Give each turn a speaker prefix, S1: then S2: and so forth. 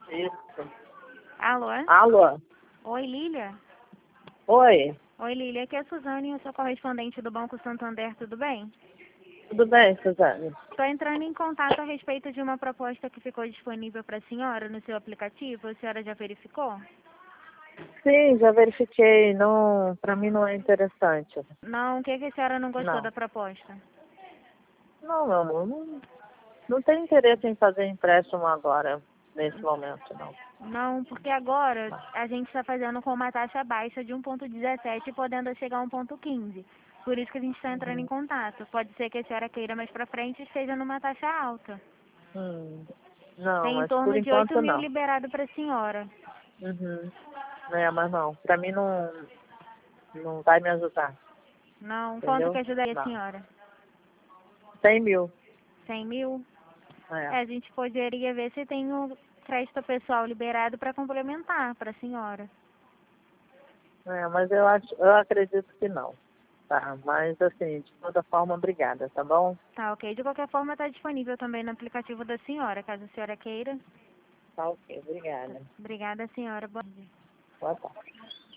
S1: Isso.
S2: Alô?
S1: Alô?
S2: Oi, Lília?
S1: Oi,
S2: Oi, Lília. Aqui é a Suzane, eu sou correspondente do Banco Santander, tudo bem?
S1: tudo bem, Suzane?
S2: Estou entrando em contato a respeito de uma proposta que ficou disponível para a senhora no seu aplicativo. A senhora já verificou?
S1: Sim, já verifiquei. Não, para mim não é interessante.
S2: Não, o que a senhora não gostou
S1: Não.
S2: da proposta?
S1: Não, meu amor, não tenho interesse em fazer empréstimo agora, nesse momento, não.
S2: Não, porque agora a gente está fazendo com uma taxa baixa de 1,17 podendo chegar a 1,15. Por isso que a gente está entrando em contato. Pode ser que a senhora queira mais para frente esteja numa taxa alta.
S1: Hum, não,
S2: Tem em
S1: mas por
S2: torno de 8
S1: enquanto
S2: mil
S1: não.
S2: liberado para a senhora.
S1: Uhum. É, mas não. Para mim não vai me ajudar,
S2: Não, quanto que
S1: entendeu?
S2: ajudaria a
S1: Não.
S2: senhora?
S1: 100 mil.
S2: 100 mil?
S1: É.
S2: É, a gente poderia ver se tem o crédito pessoal liberado para complementar para a senhora.
S1: Mas eu acredito que não. Tá, mas assim, de toda forma, obrigada, tá bom?
S2: Tá, ok. De qualquer forma, está disponível também no aplicativo da senhora, caso a senhora queira.
S1: Tá ok,
S2: Tá.
S1: obrigada.
S2: Obrigada, senhora. Bom dia.
S1: Boa tarde.